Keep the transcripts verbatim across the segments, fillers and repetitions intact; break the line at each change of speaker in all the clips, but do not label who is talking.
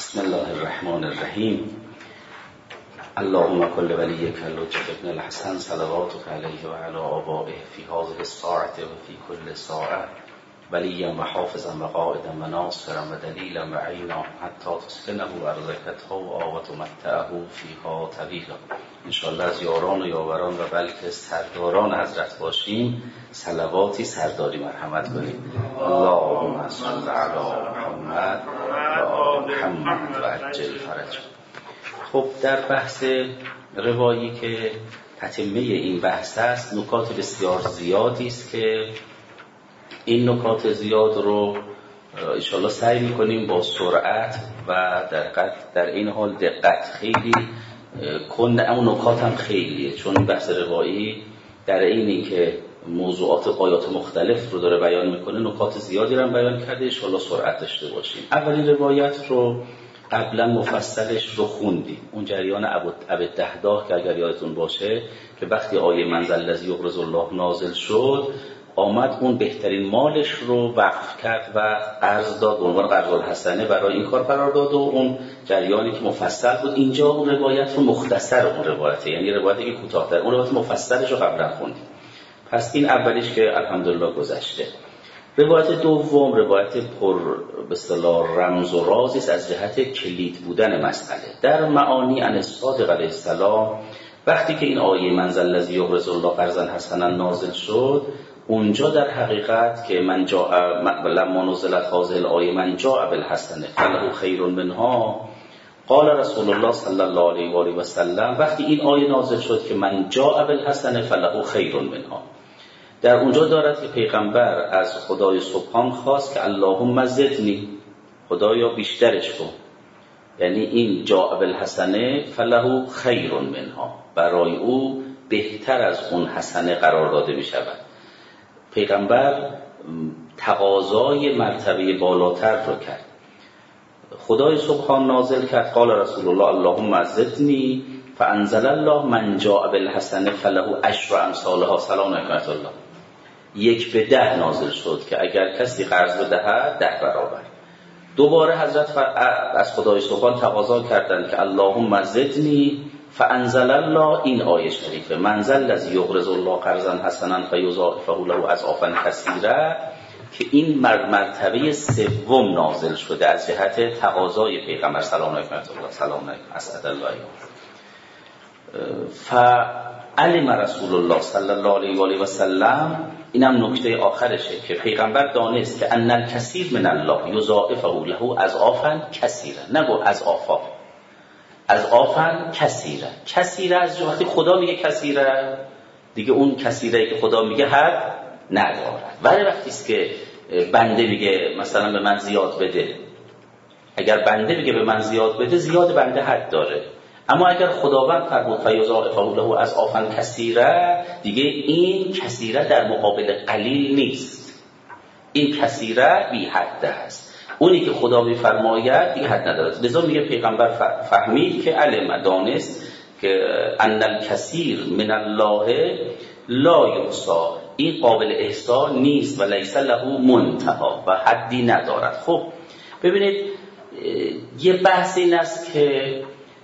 بسم الله الرحمن الرحیم. اللهم كل وليك الحجة ابن الحسن صلواتك عليه وعلى آبائه في هذه الساعة وفي كل ساعة وليا وحافظا وقائدا وناصرا ودليلا وعينا حتى تسكنه أرضك طوعا وتمتعه فيها طويلا. انشاءالله از یاران و یاوران و بلکه سرداران حضرت باشیم، صلواتی سرداری مرحمت کنیم. اللهم صل علی محمد و آل محمد و عجل فرجهم. خب در بحث روایی که تتمه این بحث است، نکات بسیار زیادی است که این نکات زیاد رو انشاءالله سعی می‌کنیم با سرعت و در در این حال دقت خیلی کند، اون نکات هم خیلیه، چون بحث روایی در اینی که موضوعات آیات مختلف رو داره بیان میکنه، نکات زیادی رو هم بیان کرده. انشاءالله سرعت داشته باشیم. اولین روایت رو قبلا مفصلش رو خوندیم، اون جریان ابوالدحداح که اگر یادتون باشه که وقتی آیه من ذا الذی یقرض الله نازل شد، آمد اون بهترین مالش رو وقف کرد و قرض داد، به عنوان قرض الحسنه برای این کار قرار داد و اون جریانی که مفصل بود. اینجا اون روایت رو مختصر اون روایته، یعنی روایتی که کوتاه‌تر، اون روایت مفصلش رو قبلا خوندیم. پس این اولیش که الحمدلله گذشته. روایت دوم روایت پر به اصطلاح رمز و رازی است از جهت کلید بودن مسئله. در معانی ان الصادق علیه السلام وقتی که این آیه من ذا الذی یقرض الله قرضا حسنا نازل شد، اونجا در حقیقت که من جاء لما نزلت هذه الآیه من جاء بالحسنه فله خیر منها قال رسول الله صلی الله علیه و آله و سلم، وقتی این آیه نازل شد که من جاء بالحسنه فله خیر منها، در اونجا دارد که پیغمبر از خدای سبحان خواست که اللهم زدنی، خدایا بیشترش کن، یعنی این جاء بالحسنه فله خیر منها، برای او بهتر از اون حسنه قرار داده می شود. پیغمبر تقاضای مرتبه بالاتر رو کرد. خدای سبحان نازل کرد قال رسول الله اللهم زدنی فانزل الله من جاء بالحسنه فله عشر امثالها. سلام علیکم الله. یک به ده نازل شد که اگر کسی قرض بدهد ده برابر. دوباره حضرت از خدای سبحان تقاضا کردند که اللهم زدنی فانزل الله این آیه شریفه من ذا الذی یقرض الله قرضا حسنا فیضاعفه له اضعافا کثیره، که این مرتبه سوم نازل شده از جهت تقاضای پیغمبر سلام علیکم الله سلام علیکم اسعد الله. فعلم رسول الله صلی الله علیه و آله و سلم، اینم نکته آخرشه که پیغمبر دانست که ان الکثیر من الله یضاعفه له اضعافا کثیره، نگو اضعافا، اضعافا کثیره. کثیره از وقتی خدا میگه کثیره دیگه، اون کثیره که خدا میگه حد نداره. ولی وقتی است که بنده میگه مثلا به من زیاد بده، اگر بنده میگه به من زیاد بده، زیاد بنده حد داره. اما اگر خداوند فرمود فیضاعفه له اضعافا کثیره، دیگه این کثیره در مقابل قلیل نیست، این کثیره بی حد است. اونی که خدا میفرماید دیگه حد نداره. لذا میگه پیغمبر فهمید که علم دانست که ان الکثیر من الله لا یحصی، این قابل احصا نیست و لیس له منتها و حدی ندارد. خب ببینید یه بحث این است که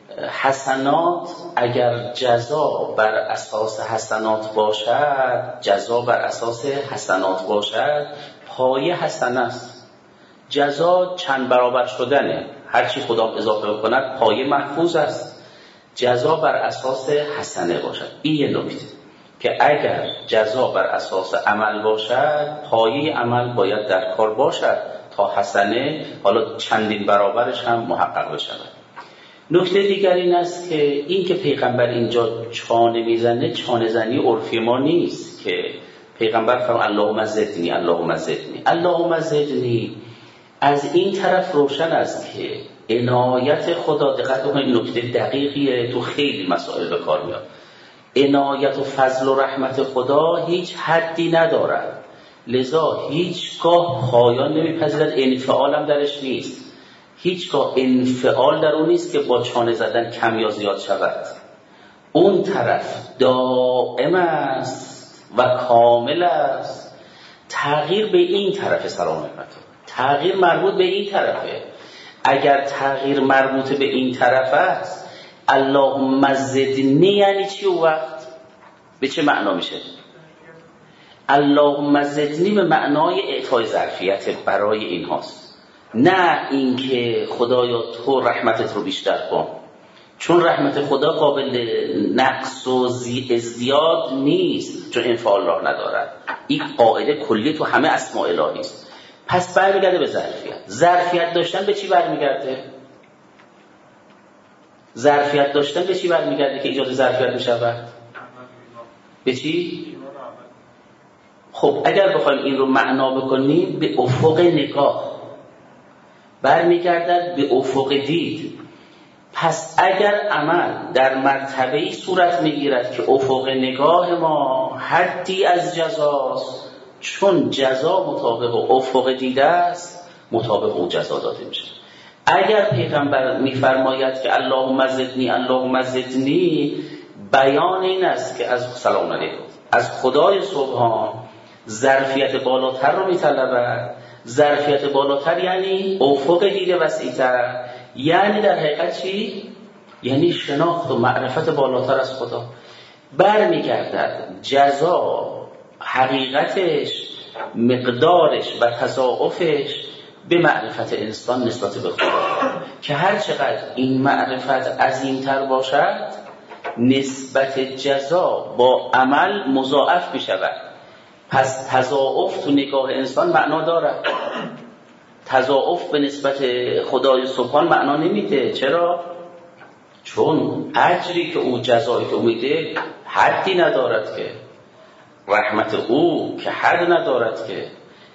حسنات اگر جزا بر اساس حسنات باشد، جزا بر اساس حسنات باشد، پایه حسن است. جزا چند برابر شدنه، هرچی خدا اضافه بکند پایه محفوظ است. جزا بر اساس حسنه باشد، این یه نکته که اگر جزا بر اساس عمل باشد، پایه عمل باید در کار باشد تا حسنه حالا چندین برابرش هم محقق بشود. نکته دیگر این است که این که پیغمبر اینجا چانه میزنه، چانه زنی عرفی ما نیست که پیغمبر فرمان اللهم زدنی اللهم زدنی اللهم زدنی. از این طرف روشن است که عنایت خدا، دقت کنید نکته دقیقیه، تو خیلی مسائل به کار میاد. عنایت و فضل و رحمت خدا هیچ حدی ندارد، لذا هیچگاه پایان نمیپذیرد، انفعال هم درش نیست. هیچگاه انفعال در اون نیست که با چانه زدن کم یا زیاد شود. اون طرف دائم است و کامل است. تغییر به این طرف سلام علیکم، تغییر مربوط به این طرفه. اگر تغییر مربوط به این طرف است، اللهم زدنی یعنی چی اون وقت؟ به چه معنا میشه؟ اللهم زدنی به معنای اعطای ظرفیت برای این هاست، نه اینکه خدایا تو رحمتت رو بیشتر کن، چون رحمت خدا قابل نقص و ازدیاد نیست، چون انفعال الله ندارد. این قاعده کلی تو همه اسماء الهی است. پس برمیگرده به ظرفیت. ظرفیت داشتن به چی برمیگرده؟ ظرفیت داشتن به چی برمیگرده که ایجاد ظرفیت میشود؟ به چی؟ خب اگر بخوایم این رو معنا بکنیم، به افق نگاه برمیگردد، به افق دید. پس اگر عمل در مرتبه‌ای صورت میگیرد که افق نگاه ما حدی از جزاست، چون جزا مطابق افق دیده است، مطابق او جزا داده میشه. اگر پیغمبر میفرماید که اللهم زدنی اللهم زدنی، بیان این است که از سلام علیکم از خدای سبحان ظرفیت بالاتر رو میطلبد. ظرفیت بالاتر یعنی افق دیده وسیع‌تر، یعنی در حقیقت چی؟ یعنی شناخت و معرفت بالاتر از خدا. برمیگردد جزا حقیقتش، مقدارش و تضاعفش به معرفت انسان نسبت به خدا، که هر چقدر این معرفت عظیمتر باشد، نسبت جزا با عمل مضاعف می شود. پس تضاعف تو نگاه انسان معنا دارد، تضاعف به نسبت خدای سبحان معنا نمیده. چرا؟ چون اجری که او، جزایی که او میده حدی ندارد که، رحمت او که حد ندارد که.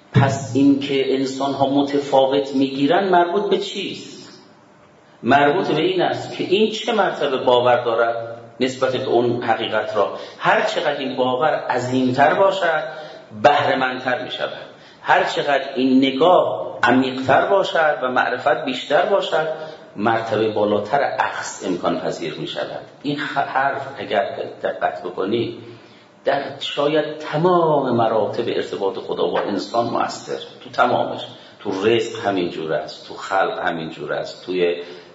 پس این که انسان ها متفاوت میگیرن مربوط به چیست؟ مربوط به این است که این چه مرتبه باور دارد نسبت به اون حقیقت را. هر چقدر این باور عظیمتر باشد، بهره‌مندتر می شود. هر چقدر این نگاه عمیق‌تر باشد و معرفت بیشتر باشد، مرتبه بالاتر اخذ امکان پذیر می شود. این حرف اگر دقت بکنی در شاید تمام مراتب ارتباط خدا با انسان مؤثر، تو تمامش، تو رزق همین جور است، تو خلق همین جور است، توی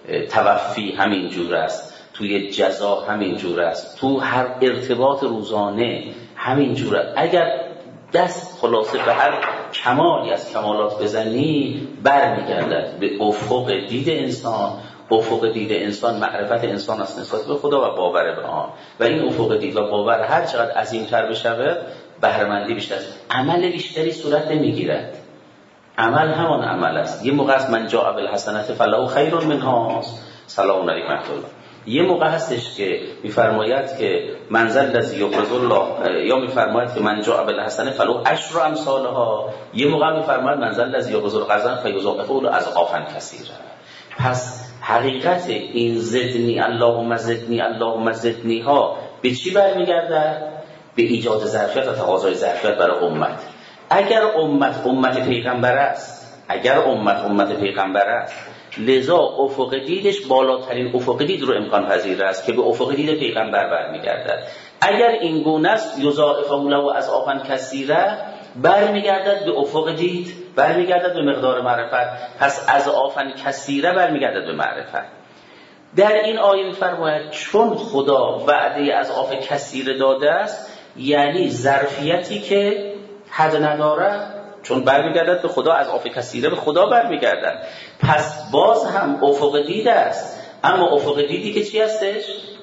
توفی همین جور است، توی جزا همین جور است، تو هر ارتباط روزانه همین جور است. اگر دست خلاصه به هر کمالی از کمالات بزنی، برمیگردد به افق دید انسان. افق دید انسان معرفت انسان است نسبت به خدا و باور به آن، و این افق دید و باور هر چقدر عظیم‌تر بشود، بهره‌مندی بیشتر است. عمل بیشتری صورت نمیگیرد. عمل همان عمل است. یه موقع است من جاء بالحسنة فله خیر منها، سلام علیکم ورحمة الله. یه موقع هستش که میفرماید که منزل الذی یقرض الله، یا میفرماید که من جاء بالحسنة فله عشر امثالها. یه موقع میفرماید منزل الذی یقرض القرض فیضاعفه له اضعافا کثیرا. پس حقیقت این زدنی اللهم زدنی اللهم زدنی ها به چی برمیگرده؟ به ایجاد ظرفیت و تقاضای ظرفیت برای امت. اگر امت امت پیغمبر است، اگر امت امت پیغمبر است، لذا افق دیدش بالاترین افق دید رو امکان پذیر است که به افق دید پیغمبر برمیگردد. اگر این گونه است، یضاعف له اضعافا کثیره، برمیگردد به افق دید، برمیگردد به مقدار معرفت. پس اضعافا کثیره برمیگردد به معرفت. در این آیه می‌فرماید چون خدا وعده اضعاف کثیره داده است، یعنی ظرفیتی که حد نداره، چون برمیگردد به خدا، اضعاف کثیره به خدا برمیگردد. پس باز هم افق دید است، اما افق دیدی که چی هستش؟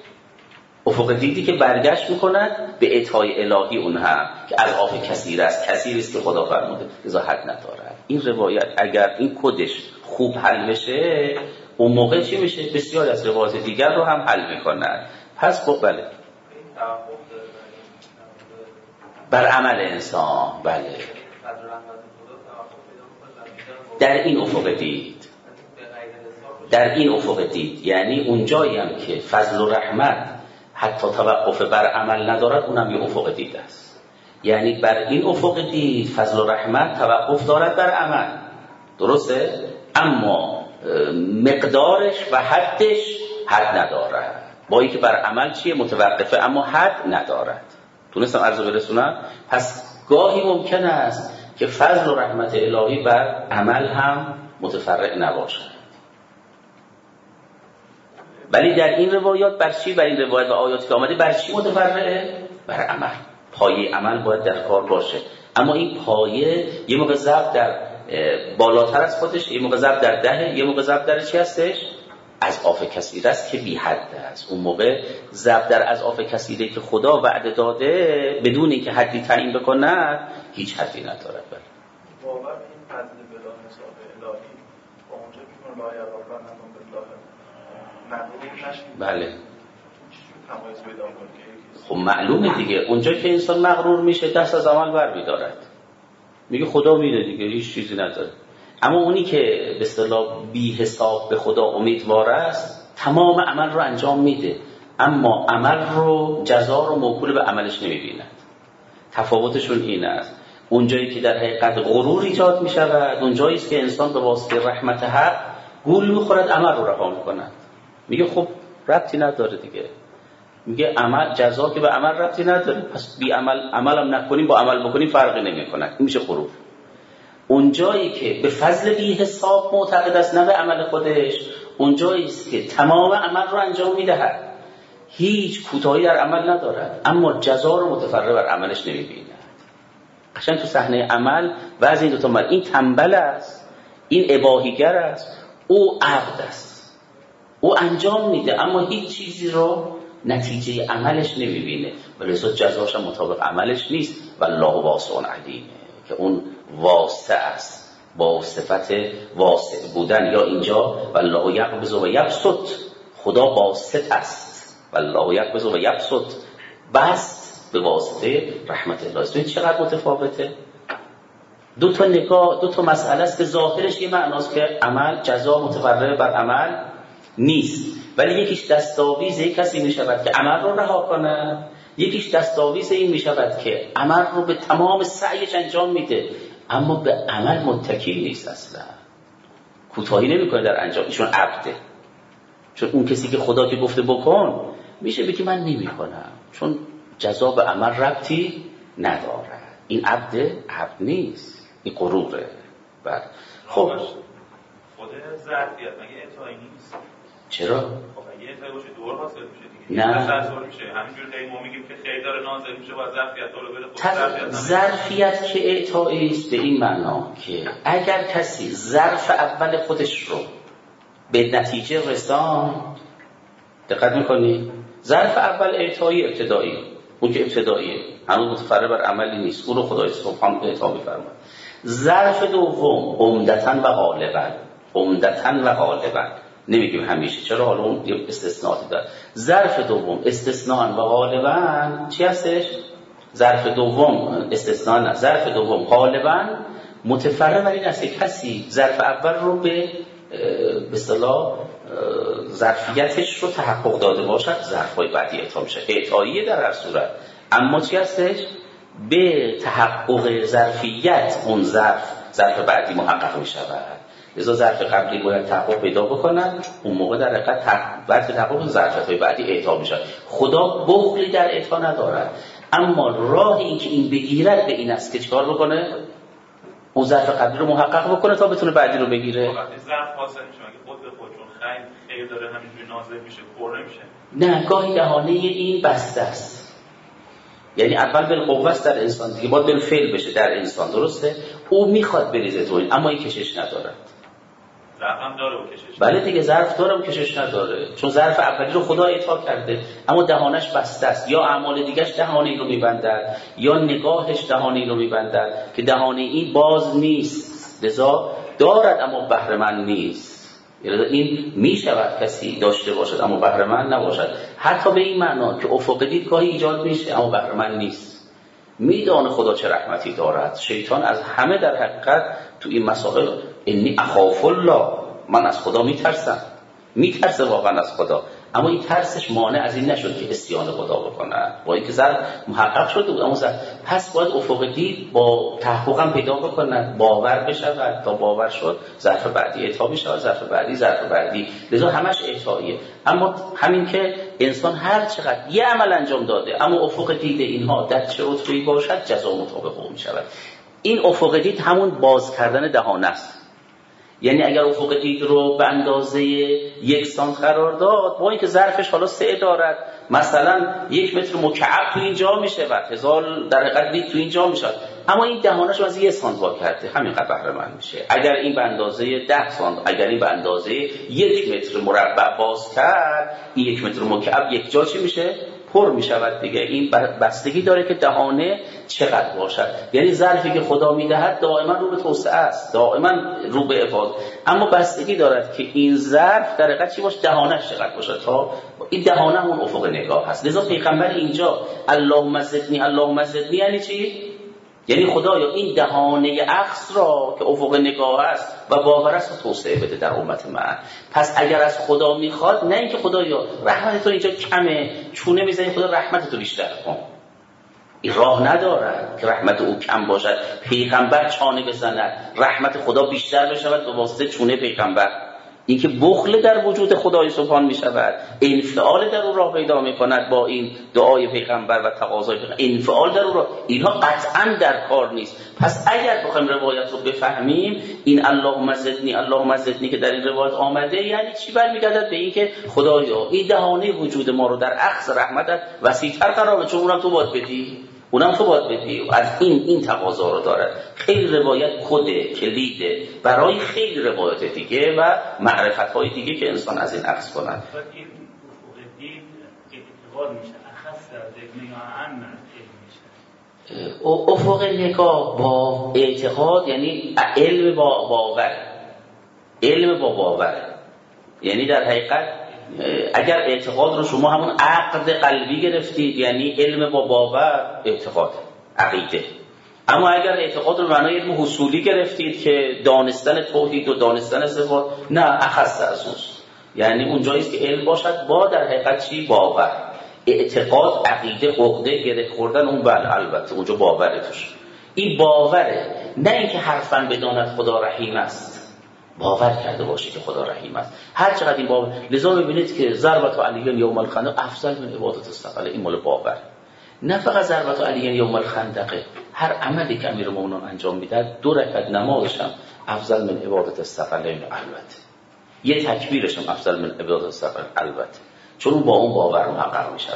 افق دیدی که برگشت میکند به عطای الهی اون هم که اضعاف کثیره است، کثیری است که خدا فرموده، لذا حد ندارد. این روایت اگر این کدش خوب حل بشه، اون موقع چی میشه؟ بسیار از روایات دیگر رو هم حل میکند. پس خب بله، بر عمل انسان، بله، در این افق دید، در این افق دید یعنی اون جایی هم که فضل و رحمت حتی توقف بر عمل ندارد، اونم یه افق دید است. یعنی بر این افق دید فضل و رحمت توقف دارد بر عمل، درسته؟ اما مقدارش و حدش حد ندارد. با اینکه بر عمل چیه؟ متوقفه، اما حد ندارد. تونستم عرض برسونم؟ پس گاهی ممکن است که فضل و رحمت الهی بر عمل هم متفرع نباشد. ولی در این روایات بر چی؟ بر این روایات و آیاتی که آمده بر چی متفرعه؟ بر عمل. پایه عمل باید در کار باشه. اما این پایه یه موقع ضرب در بالاتر از خودش، یه موقع ضرب در ده، یه موقع ضرب در چی هستش؟ از آف کثیره است که بی حد است. اون موقع ضرب در از آف کثیره که خدا وعده داده بدون اینکه حدی تعیین بکنه هیچ حدی نداره.
باور این فضل بلا حساب الهی با اونجا که لا یقربن نکن بالله مغرور نشید.
بله.
تمایز پیدا کنه.
خب معلومه دیگه اونجا که انسان مغرور میشه دست از عمل بر می‌دارد. میگه خدا میده دیگه، هیچ چیزی نداره. اما اونی که به اصطلاح بی حساب به خدا امیدوار است تمام عمل رو انجام میده، اما عمل رو جزا رو موکول به عملش نمیبیند. تفاوتشون این است. اونجایی که در حقیقت غرور ایجاد میشود اونجایی است که انسان به واسطه رحمت حق گول میخورد، عمل رو رها میکند. میگه خب ربطی نداره دیگه. میگه عمل جزا که به عمل ربطی نداره، پس بی عمل عملم نکنیم با عمل بکنیم فرقی نمیکنه. این میشه غرور. اونجایی که به فضل بی حساب معتقد است نه به عمل خودش، اونجایی است که تمام عمل رو انجام میدهد، هیچ کوتاهی در عمل ندارد، اما جزا رو متفرع بر عملش نمیبیند. قشنگ تو صحنه عمل بعضی این دو تا مرد، این تنبل است، این اباهیگر است، او عبد است، او انجام میده اما هیچ چیزی رو نتیجه عملش نمیبینه، ولذا جزاش مطابق عملش نیست. والله واسع علیم، که اون واسع است با صفت واسع بودن. یا اینجا والله یقبض و یبسط، خدا باسط است، والله یقبض و یبسط، بس به واسطه رحمت الله است. چقدر متفاوته؟ دو تا نگاه، دو تا مسئله است که ظاهرش یه معناست که عمل جزا متفرع بر عمل نیست، ولی یکیش دستاویز یک کسی می شود که عمل رو رها کنه، یکیش دستاویز این می شود که عمل رو به تمام سعیش انجام میده اما به عمل متکی نیست، اصلا کوتاهی نمیکنه در انجام. ایشون عبده، چون اون کسی که خدا که گفته بکن میشه بگه من نمیکنم چون جزا به عمل ربطی نداره. این عبده، عبد نیست، این غروره. بله. خب
خود ظرفیت مگه اطاعی نیست؟
چرا؟
خب اگه اطاعی باشه دور حاصل میشه دیگه.
نه
تسلسل میشه. همینجور که ما میگیم که خیر داره نازل میشه با ظرفیت داره بره خود
ظرفیت. ظرفیت که اعطایی است به این معنا که اگر کسی ظرف اول خودش رو به نتیجه رساند، دقت میکنی؟ ظرف اول اعطایی ابتدایی، اون که ابتداییه هنوز متفرع بر عملی نیست، اون رو خدای سبحانه اعطا می‌فرماید. ظرف دوم عمدتاً و غالباً، عمدتاً و غالباً نمیگیم همیشه، چرا؟ حالا اون یه استثناءاتی داره. ظرف دوم استثناء و غالباً چی هستش؟ ظرف دوم استثناء نه، ظرف دوم غالباً متفرع بر این است که کسی ظرف اول رو به به اصطلاح ظرفیتش رو تحقق داده باشد، ظرف‌های بعدی اعطا میشه. اعطاییه در هر صورت، اما چی هستش؟ به تحقق ظرفیت اون ظرف ظرف بعدی محقق میشود. لذا ظرف قبلی باید تحقق پیدا بکنن، اون موقع در حقیقت بعد تحقق ظرفیت‌های بعدی اعطا میشه. خدا بخلی در اعطا ندارد، اما راه این که این بگیرد به این است که چیکار بکنه؟ اون ظرف قبلی رو محقق بکنه تا بتونه بعدی رو بگیره.
وقتی ظرف حاصل میشه مگه خود به خود چون خیر خیر داره همینجوری نازل میشه پر نمیشه؟
نه، گاهی دهانه این بسته است. یعنی اول بالقوه است در انسان، دیگه باید بالفعل بشه در انسان، درسته؟ او میخواد بریزه تو این، اما این کشش ندارد.
ظرف هم داره و کشش.
بله دیگه ظرف داره و کشش نداره، چون ظرف اولی رو خدا اعطا کرده اما دهانش بسته است. یا اعمال دیگه‌اش دهانه ای رو میبندد یا نگاهش دهانه ای رو میبندد که دهانه این باز نیست، لذا دارد اما بهره مند نیست. یعنی این میشود کسی داشته باشد اما بهره مند نباشد، حتی به این معنا که افق دید گاهی ایجاد میشه اما بهره مند نیست. میدانه خدا چه رحمتی دارد. شیطان از همه در حقیقت تو این مسائل انی اخاف الله، من از خدا میترسم، میترسه واقعا از خدا، اما این ترسش مانع از این نشد که عصیان خدا بکنه، با اینکه ظرف محقق شده بود اما ظرف پس باید افق دید با تحققم پیدا بکنن، باور بشود، تا باور شد ظرف بعدی اعطا میشه، ظرف بعدی ظرف بعدی، لذا همش اعطاییه. اما همین که انسان هر چقدر یه عمل انجام داده اما افق دید اینها در چه رتبه‌ای باشد جزا مطابق او میشود. این افق دید همون باز کردن دهانه است. یعنی اگر افق دید رو به اندازه یک سانت قرار داد، با اینکه ظرفش حالا سه دارد، مثلا یک متر مکعب تو اینجا میشه و هزار در حقیقت لیتر تو اینجا میشه، اما این دهانش رو از یک سانت وا کرده، همینقدر بهره مند میشه. اگر این به اندازه ده سانت، اگر این به اندازه یک متر مربع باز کرد، این یک متر مکعب یک جا چی میشه؟ پر میشود دیگه. این بستگی داره که دهانه چقدر باشد. یعنی ظرفی که خدا میدهد دائما رو به توسعه است، دائما رو به افاض، اما بستگی دارد که این ظرف در حقیقت چی باشه، دهانش چقدر باشه تا این دهانه اون افق نگاه هست. لذا پیغمبر اینجا اللهم زدنی اللهم زدنی یعنی چی؟ یعنی خدایا این دهانه اقص را که افق نگاه است و باور است و توسعه بده در امت من. پس اگر از خدا میخواد، نه اینکه خدایا رحمت تو اینجا کمه، چونه میزنی، خدا رحمت تو بیشتر کن. این راه ندارد که رحمت او کم باشد، پیغمبر چانه بزند رحمت خدا بیشتر بشود به واسطه چونه پیغمبر. اینکه بخل در وجود خدای سبحان می شود، انفعال در او راه پیدا می کند با این دعای پیغمبر و تقاضای پیغمبر، انفعال در او راه، اینها قطعا در کار نیست. پس اگر بخوایم روایت رو بفهمیم، این اللهم زدنی اللهم زدنی که در این روایت آمده یعنی چی؟ برمیگردد به این که خدایا این دهانه وجود ما رو در اقص رحمتت وسیع‌تر قرار بده، چون اونم تو باید بدی، اونم تو باید بدی. از این این تقاضا رو داره. خیلی روایت کده، کلیده برای خیلی روایت دیگه و معرفت‌های دیگه که انسان از این اخذ کنند.
این افق دید اعتقاد میشه، اخص از علم یا عام میشه.
افق نگاه با اعتقاد یعنی علم با باور، علم با باور، یعنی در حقیقت اگر اعتقاد رو شما همون عقد قلبی گرفتید، یعنی علم با باور اعتقاد عقیده. اما اگر اعتقاد رو معنای علم حصولی گرفتید که دانستن توحید و دانستن صفات، نه، اخص از اوست، یعنی اونجاییست که علم باشد با در حقیقت چی؟ باور. اعتقاد، عقیده، عقده، گره خوردن، اون بله البته اونجا باوره توش. این باوره، نه اینکه حرفاً بداند خدا رحیم است، باور کرده باشه که خدا رحیم است. هر چقدر این باور، لذا ببینید که ضربت علی یوم الخندق افضل من عبادت الثقل، این مال باور. نه فقط ضربت علی یوم الخندق، هر عملی که امیرالمومنین انجام میداد، دو رکعت نمازش هم افضل من عبادت الثقلین، البته یه تکبیرش هم افضل من عبادت الثقلین، البته چون با اون باور محقق میشه.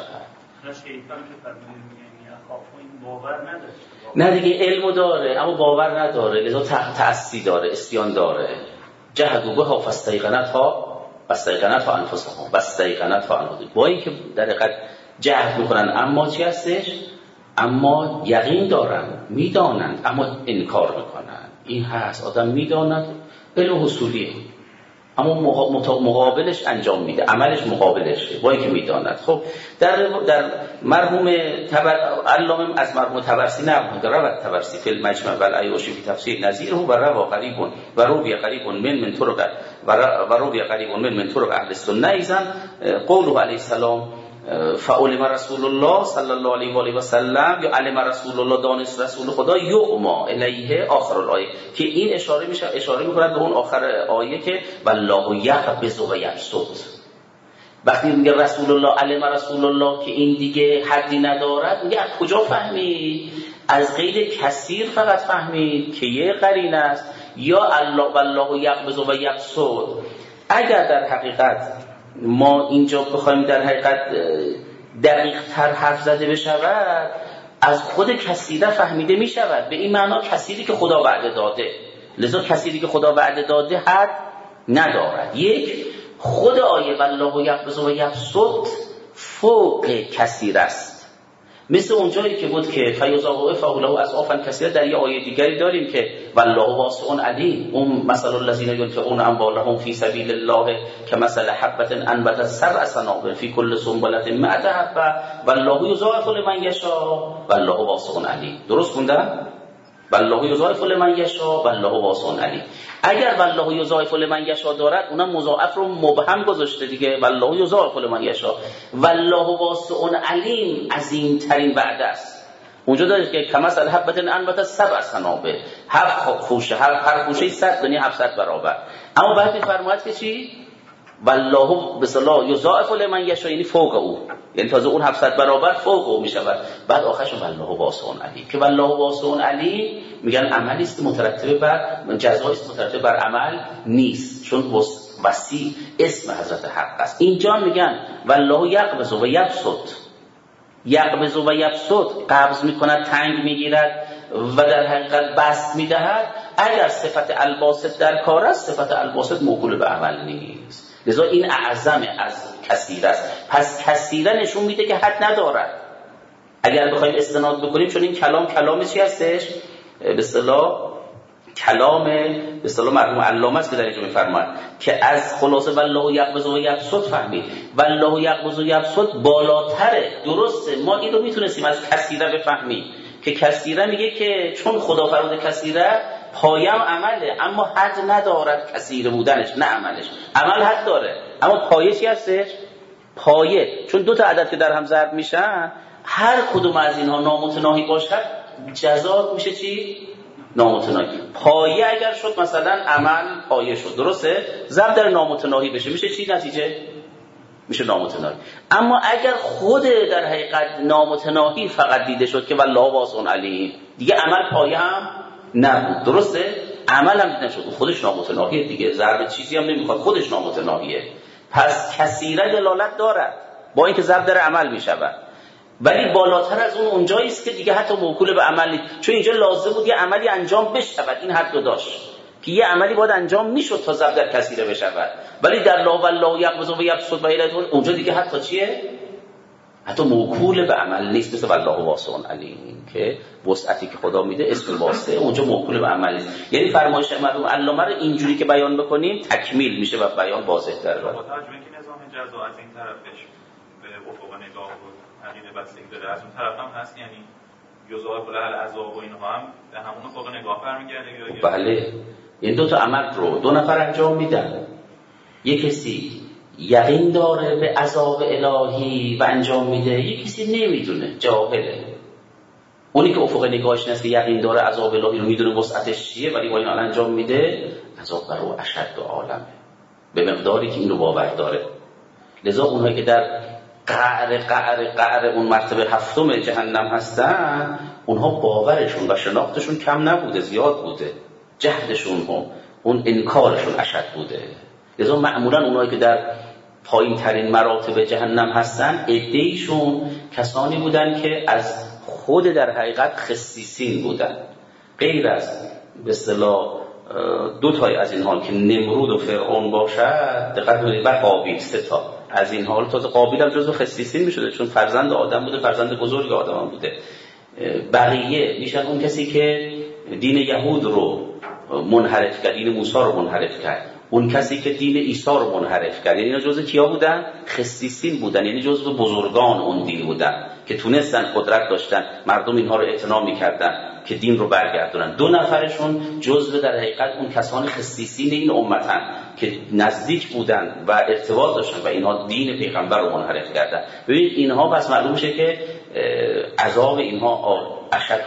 نه دیگه علمو داره اما باور نداره، لذا تأسی داره، اسیان داره. جهدوا بها فاستيقنتها فاستيقنتها انفسهم فاستيقنتها انفسهم، با اینکه در حقیقت جهد میکنن اما چی هستش؟ اما یقین دارن، میدانند اما انکار میکنن. این هست، آدم میداند، علم حصولیه، اما مقابلش انجام میده، عملش مقابلشه با اینکه میداند. خب در در مرحوم تبر علامه از مرحوم تبرسی نقل در روایت تبرسی فی المجمع و الایوشی فی تفسیر نظیره و روا قریب و روی قریب من من طرق و روی قریب من من طرق اهل السنه ایزن قوله علیه السلام فعلم رسول الله صلی الله علیه و آله و سلم، یا علم رسول الله، دانست رسول خدا، یغما الیه آخر الآیه، که این اشاره میشه، اشاره میکنه به اون آخر آیه که والله یقبض و یبسط. وقتی میگه رسول الله علم رسول الله که این دیگه حدی ندارد، میگه از کجا فهمید؟ از قید کثیر فقط فهمید که یه قرینه است، یا الله والله یقبض و یبسط. اگر در حقیقت ما اینجا بخوایم در حقیقت دقیق تر حرف زده بشود، از خود کثیره فهمیده می شود، به این معنا کثیری که خدا وعده داده. لذا کثیری که خدا وعده داده حد ندارد. یک، خود آیه والله یقبض و یبسط فوق کثیر است، مثل اونجایی که بود که فیضاء فاوله اضعافا کثیره. در یه آیه دیگری داریم که والله واسع علیم، اون مثل الذین ينفقون اموالهم فی سبیل الله کمثل حبة انبتت سبع سنابل فی کل سنبلة مئة حبة والله یضاعف لمن یشاء والله واسع علیم. درست خوندم؟ والله یضاعف لمن یشاء والله واسع علیم. اگر والله یضاعف لمن یشاء دارد، اونم مضاعف رو مبهم گذاشته دیگه، والله یضاعف لمن یشاء والله واسع علیم عظیم ترین وعده است. اونجا دارید که کمثل حبة انبتت سبع سنابل، هفت خوشه، هر هر خوشه صد یعنی هفتصد برابر. اما بعد میفرماید که چی؟ والله به اصطلاح یضاعف لمن یشاء، یعنی فوق او، یعنی تازه اون هفتصد برابر فوق او میشه. بعد آخرش والله واسع علیم، که والله واسع علیم میگن عملی است مترتب بر جزایی است مترتب بر عمل نیست، چون وسیع اسم حضرت حق است. اینجا میگن والله یقبض و یبسط، یقبض و یبسط، قبض میکند تنگ میگیرد و در حقیقت بسط میدهد. اگر صفت الباسط در کار است، صفت الباسط موکول به عمل نیست، لذا این اعظم از کثیر است. پس کثیره نشون میده که حد ندارد. اگر بخوایم استناد بکنیم، چون این کلام کلامی چی هستش؟ به اصطلاح کلام به اصطلاح مرحوم علامه است که در اینجا میفرماید که از خلاصه والله یقبض و یبسط فهمید. والله یقبض و یبسط بالاتره. درسته، ما این رو میتونستیم از کثیره بفهمیم که کثیره میگه که چون خدا فرمود کثیره پایم عمله، اما حد ندارد کثیر بودنش، نه عملش. عمل حد داره اما پایه چی هستش؟ پایه. چون دو تا عدد که در هم ضرب میشن، هر کدوم از اینها نامتناهی باشد، جزا میشه چی؟ نامتناهی. پایه اگر شد مثلا عمل پایه شد، درسته؟ ضرب در نامتناهی بشه میشه چی نتیجه؟ میشه نامتناهی. اما اگر خود در حقیقت نامتناهی فقط دیده شد که والله واسع علیم، دیگه عمل پایه هم نبود، درسته؟ عمل هم دیده نشد، خودش نامتناهیه دیگه، ضرب چیزی هم نمیخواد، خودش نامتناهیه. پس کثیره دلالت دارد با اینکه ضرب در عمل میشود، ولی بالاتر از اون اونجایی است که دیگه حتی موکول به عمل نیست. چون اینجا لازم بود یه عملی انجام بشود، این حد رو داشت که یه عملی باید انجام میشد تا ضرب در کثیره بشود، ولی در لا والله یقبض و یبسط و الیه اونجا دیگه حتی چیه؟ حتی موکول به عمل نیست، مثل والله واسع علیم که وسعتی که خدا میده اسم واسع، اونجا موکول به عمل نیست. یعنی فرمایش مرحوم علامه رو اینجوری که بیان بکنیم تکمیل میشه و بیان واضح تر بشه.
با توجه به اینکه نظام جزا از این طرفش به افق نگاه و عقیده بستگی داره، از اون طرف هم هست، یعنی یضاعف له العذاب و اینها هم به همون افق نگاه برمیگرده یا؟
بله، این دو تا عمل رو دو نفر انجام میدن. یک کسی یقین داره به عذاب الهی و انجام میده، یک کسی نمیدونه، جاهله. اونی که افق نگاهش نیست که یقین داره عذاب الهی رو میدونه وسعتش چیه، ولی با این حال انجام میده، عذاب بر او اشد و عالمه به مقداری که این رو باور داره. لذا اونهایی که در قعر قعر قعر اون مرتبه هفتم جهنم هستن، اونها باورشون و شناختشون کم نبوده، زیاد بوده، جهدشون هم اون انکارشون اشد بوده. لذا معمولا اونهایی که در پایین ترین مراتب جهنم هستن، عده‌ایشون کسانی بودن که از خود در حقیقت خصیصین بودن، غیر از به اصطلاح دو تای از این حال که نمرود و فرعون باشد. دقت کنید، و قابیل، سه تا از این حال. تازه قابیل هم جزو خصیصین میشده چون فرزند آدم بوده، فرزند بزرگ آدم هم بوده. بقیه میشن اون کسی که دین یهود رو منحرف کرد، دین موسی رو منحرف کرد، اون کسی که دین عیسی رو منحرف کرد. یعنی اینا جزء کیا بودن؟ خصیصین بودن، یعنی جزء بزرگان اون دین بودن که تونستن، قدرت داشتن، مردم اینها رو اعتنا می‌کردن که دین رو برگردونن. دو نفرشون جزء در حقیقت اون کسان خصیصین این امتن که نزدیک بودن و ارتباط داشتن و اینها دین پیغمبر رو منحرف کردن. ببینید اینها پس معلوم میشه که عذاب اینها اشد.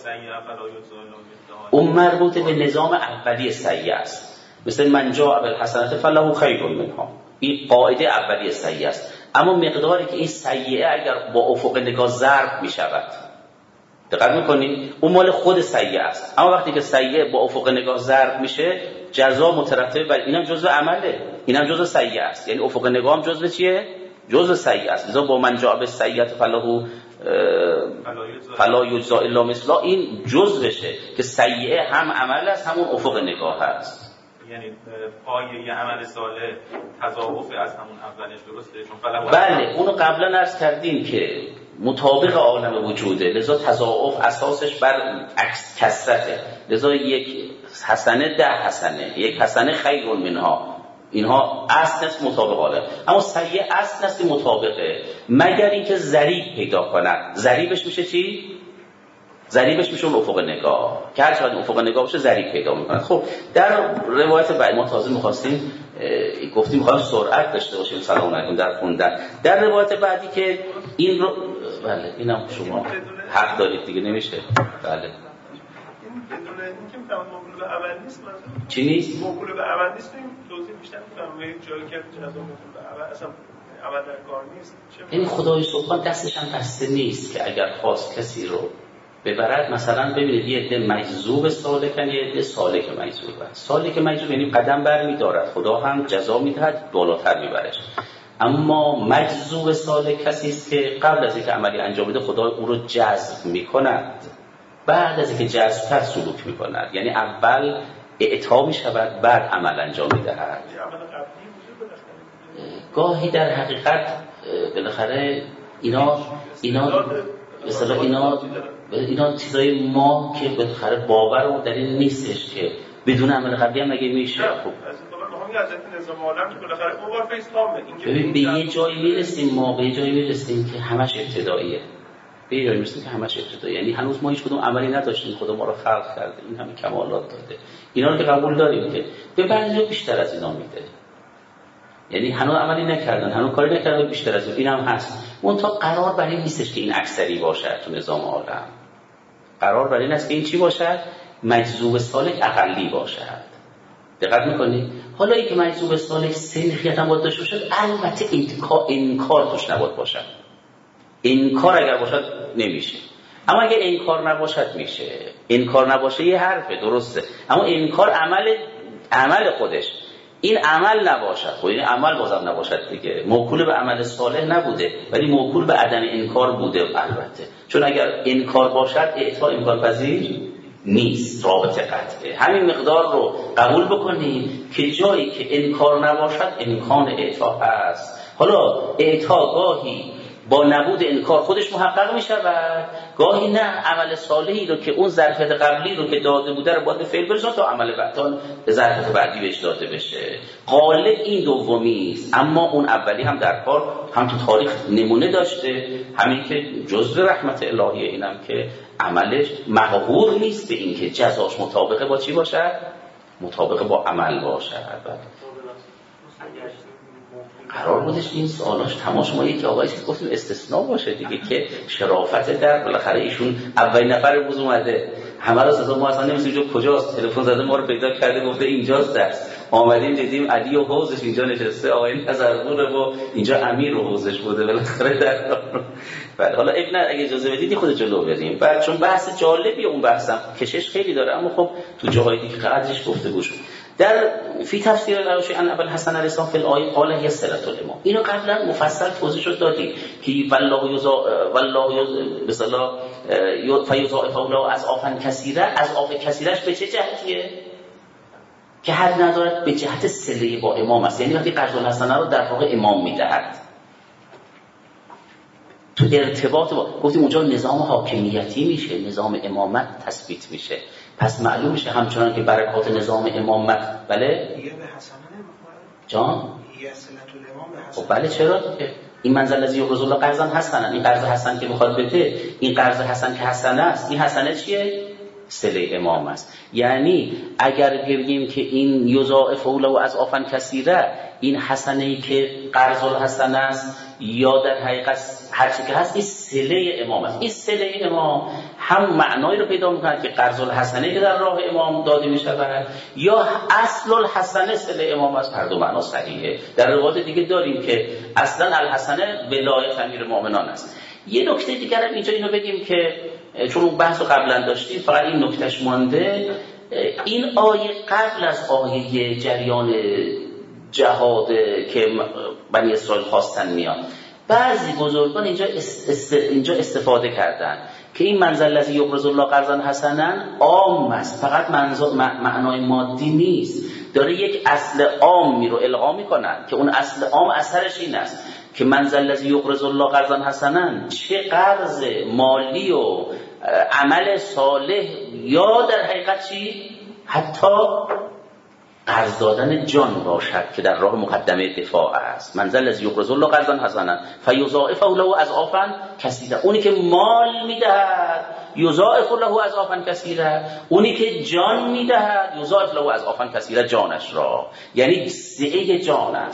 اون مربوط به نظام اولیه سیئه است، مثل من جاء بالحسنة فله خیر منها، این قاعده اولیه سیئه است. اما مقداری که این سیئه اگر با افق نگاه ضرب می شود، دقت میکنید، اون مال خود سیئه است. اما وقتی که سیئه با افق نگاه ضرب میشه، جزا مترتب بر اینم جزء عمله، اینم جزء سیئه است. یعنی افق نگاه هم جزء چیه؟ جزء سیئه است. لذا با من جاء بالسیئة فله فلا یجزا الا مثلها، این جزء بشه که سیئه هم عمل است همون افق نگاه است.
یعنی پایه عمل صالح تضاعف از همون اولش، درسته؟ چون
بله، اونو قبلا عرض کردیم که مطابق عالم وجوده، لذا تضاعف اساسش بر عکس کثرته. لذا یک حسنه ده حسنه، یک حسنه خیر منها، اینها اصل است مطابق عالم. اما سیئه اصل است مطابقه، مگر اینکه ضریب پیدا کند. ضریبش میشه چی؟ ضریبش میشه اون افق نگاه که هر چقدر افق نگاه باشه ضریب پیدا میکنه. خب در روایت بعد ما تازه می‌خواستیم گفتیم می‌خوایم سرعت داشته باشیم سلام علیکم در خوندن. در روایت بعدی که این رو بله اینم شما حق دارید دیگه، نمیشه. بله
این بدون اینکه موکول به عمل نیست،
چی نیست؟
موکول به عمل نیست، این توضیح بیشتر میفهمم به یک جایی که جزا اصلا عمل در کار نیست.
یعنی خدای سبحان دستش هم بسته نیست که اگر خواست کسی رو ببرد. مثلا ببینید یه عده مجذوب سالکن، یه عده سالک مجذوب است. سالک مجذوب یعنی قدم برمی‌دارد، خدا هم جزا میدهد، بالاتر میبرش. اما مجذوب سالک کسی است که قبل از اینکه عملی انجام بده خدا او رو جذب میکند، بعد از اینکه جذب کرد سلوک میکند. یعنی اول اعطا میشود بعد عمل انجام میدهد. گاهی در حقیقت بالاخره اینا اینا مثلا اینا اینا چیزای ما که بالاخره باور در این نیستش که بدون عمل قبلی هم مگه میشه. خب ببین به یه جایی میرسیم، ما به یه جایی میرسیم که همش ابتداییه، به یه جایی میرسیم که همش ابتداییه. یعنی هنوز ما هیچ کدوم عملی نداشتیم، خدا ما رو خلق کرده، این همه کمالات داده، اینا رو که قبول داریم که به بعضی بیشتر از اینا میده. یعنی هنوز عملی نکردن، هنوز کاری نکردن، بیشتر از این هم هست. اون تا قرار بر این نیستش که این اکثری باشد تو نظام عالم. قرار بر این است که این چی باشد؟ مجذوب سالک اقلی باشد. دقت میکنید؟ حالا اینکه مجذوب سالک سنخیت هم باید داشته باشد، البته انکار انکار توش نباید باشد. انکار اگر باشد نمیشه، اما اگر انکار نباشد میشه. انکار نباشه یه حرفه، درسته، اما انکار عمل عمل خودش، این عمل نباشد. خب این عمل بازم نباشد دیگه، موکول به عمل صالح نبوده ولی موکول به عدم انکار بوده. البته چون اگر انکار باشد اعطا امکان پذیر نیست، رابطه قطعه. همین مقدار رو قبول بکنید که جایی که انکار نباشد امکان اعطا هست. حالا اعطا گاهی با نبود انکار خودش محقق می شود، گاهی نه، عمل صالحی رو که اون ظرفیت قبلی رو که داده بوده رو باید به فعل برسونه تا عمل بعدان به ظرفیت بعدی بهش داده بشه. غالب این دومی است، اما اون اولی هم در کار هم تو تاریخ نمونه داشته، همین که جزء رحمت الهیه اینم که عملش مقهور نیست به این که جزاش مطابقه با چی باشد؟ مطابقه با عمل باشد. قرار بودش این سوالاش تماش ما یکی آقایی که گفتیم استثناء باشه دیگه، که شرافت در بالاخره ایشون اولین نفر روز اومده، همه را صدا ما اصلا نمی‌دونیم اینجا کجاست، تلفن زده ما رو پیدا کرده گفته اینجاست درس. آمدیم دیدیم علی و حوزش اینجا نشسته، آقای نظرپور و اینجا امیر و حوزش بوده بالاخره در. بله حالا ابن اگه اجازه بدید خود جلو بریم، بعد چون بحث جالبی اون بحثم کشش خیلی داره، اما خب تو جاهای دیگه قدرش گفتگو شد. در فی تفسیر العراشی ان ابوالحسن علیه السلام فی الآیه قال هی صلة الامام. اینو قبلا مفصل توضیح شد دادیم که والله یزا والله مثلا فیضاعف له اضعافا کثیره. اضعاف کثیرش به چه جهتیه؟ که حد ندارد، به جهت صله با امام است. یعنی وقتی قرض الحسنه رو در واقع امام میدهد تو ارتباط با، گفتیم اونجا نظام حاکمیتی میشه، نظام امامت تثبیت میشه، پس معلوم میشه همچنان که برکات نظام امامت. بله
دیگه به حسنه نمیخوره
جان؟
دیگه صلة الامام به
خب
حسنه.
بله چرا؟ این منزل الذی یقرض الله قرضا حسنا، این قرض حسن که میخواد بده، این قرض حسن که حسنه است، این حسنه چیه؟ صله امام است. یعنی اگر بگیم که این یضاعف له اضعافا کثیره، این حسنه ای که قرض الحسن است یا در حقیقت هر چی که هست این صله امام است. این صله امام هم معنایی رو پیدا می‌کند که قرض الحسنه که در راه امام داده می‌شود یا اصل الحسنه صله امام است. هر دو معنا صحیحه. در روایت دیگه داریم که اصلا الحسنه ولایت امیر المؤمنان است. یه نکته دیگر هم اینجا اینو بگیم که چون اون بحث رو قبلا داشتیم فقط این نکتهش مانده، این آیه قبل از آیه جریان جهاد که بنی اسرائیل خواستن میاد. بعضی بزرگان اینجا است اینجا استفاده کردن که این منزل الذی یقرض الله قرضا حسنا عام است، فقط معنای مادی نیست، داره یک اصل عامی رو القا میکنن که اون اصل عام اثرش این است که منزل الذی یقرض الله قرضا حسنا، چه قرض مالی و عمل صالح یا در حقیقت چی؟ حتی قرض دادن جان باشد که در راه مقدمه دفاع است. منزل الذی یقرض الله قرضا حسنا فیضاعفه له اضعافا کثیره. اونی که مال میدهد یضاعف له اضعافا کثیره، اونی که جان میدهد یضاعف له اضعافا کثیره، جانش را، یعنی سعه جان است،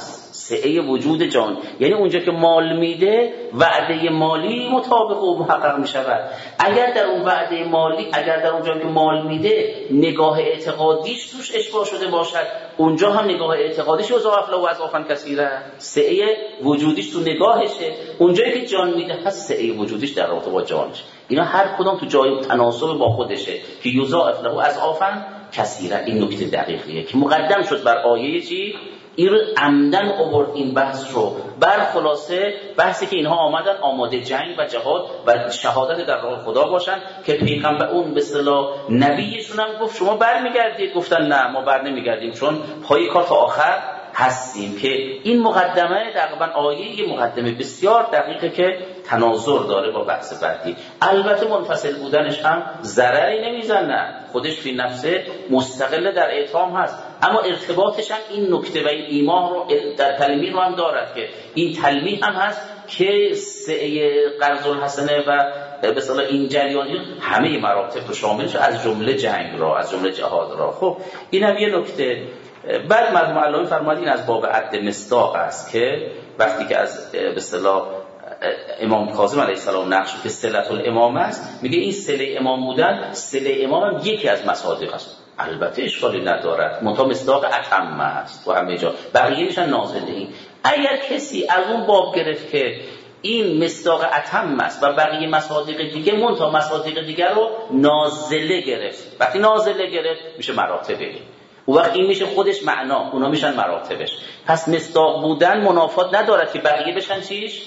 سعه وجود جان، یعنی اونجا که مال میده وعده مالی مطابق او محقق میشود. اگر در اون وعده مالی، اگر در اونجا که مال میده نگاه اعتقادیش توش اشباع شده باشد، اونجا هم نگاه اعتقادیش یضاعف له اضعافا کثیره، سعه وجودیش تو نگاهشه. اونجایی که جان میده هست سعه وجودیش در رابطه با جانش. اینا هر کدام تو جای تناسب با خودشه که یضاعف له اضعافا کثیره. این نکته دقیقیه که مقدم شد بر آیه چی؟ این رو عمدن آورد این بحث رو بر خلاصه بحثی که اینها آمدن آماده جنگ و جهاد و شهادت در راه خدا باشن که پیغمبر اون به اصطلاح نبیشون هم گفت شما برمیگردید، گفتن نه ما بر نمیگردیم چون پای کار تا آخر هستیم. که این مقدمه تقریبا آیه یه مقدمه بسیار دقیقه که تناظر داره با بحث بعدی. البته منفصل بودنش هم ضرری نمیزنه، خودش فی نفسه مستقل در اعطام هست، اما ارتباطش هم این نکته و این ایمان رو در تلمیح رو هم دارد که این تلمیح هم هست که سعی قرض الحسنه و به اصطلاح این جریانی همه مراتب رو شاملش از جمله جنگ را، از جمله جهاد را. خب این هم یه نکته. بعد مرحوم علامه فرمود این از باب عد مصداق است که وقتی که از به اصطلاح امام کاظم علیه السلام نقش که صلت الامام است، میگه این صله امام بودن، صله امام هم یکی از مصادیق است. البته اشکالی ندارد، منتها مصداق اتم است و همه جا بقیه میشن نازله. اگر کسی از اون باب گرفت که این مصداق اتم است و بقیه مصادیق دیگه منتها مصادیق دیگر رو نازله گرفت، وقتی نازله گرفت میشه مراتبه، اون وقت این میشه خودش معنا، اونا میشن مراتبش. پس مصداق بودن منافات ندارد که بقیه بشن چیش؟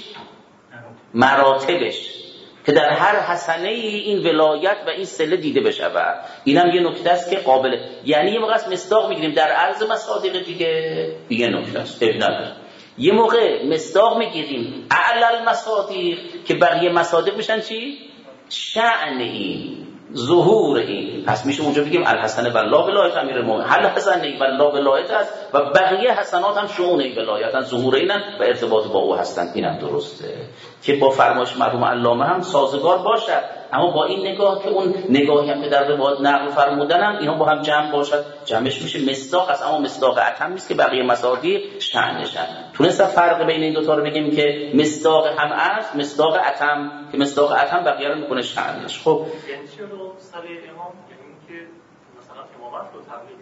مراتبش، که در هر حسنه این ولایت و این صله دیده بشه. و اینم یه نکته است که قابل، یعنی یه موقع مصداق میگیریم در عرض مصادیق دیگه، دیگه نکته است نداره. یه موقع مصداق میگیریم اعلی المصادیق که بقیه مصادیق میشن چی؟ شأن این، ظهور این. پس میشه اونجا بگیم الحسنه والله ولایت امیر المؤمنین، هل حسنه والله ولایت است و بقیه حسنات هم شؤون این ولایتن، ظهور اینن و ارتباط با او هستن. اینم درسته که با فرمایش مرحوم علامه هم سازگار باشد، اما با این نگاه که اون نگاهی هم که در روایات نقل فرمودنم اینا با هم جمع باشد، جمعش میشه مصداق است. اما مصداق اتم نیست که بقیه مصادیق شأنشن. تونستم فرق بین این دو تا رو بگیم که مصداق هم است، مصداق اتم که مصداق اتم بقیه رو میکنه شأنش. خب
یعنی چرا صلی امام که مثلا امامت رو تبلیغ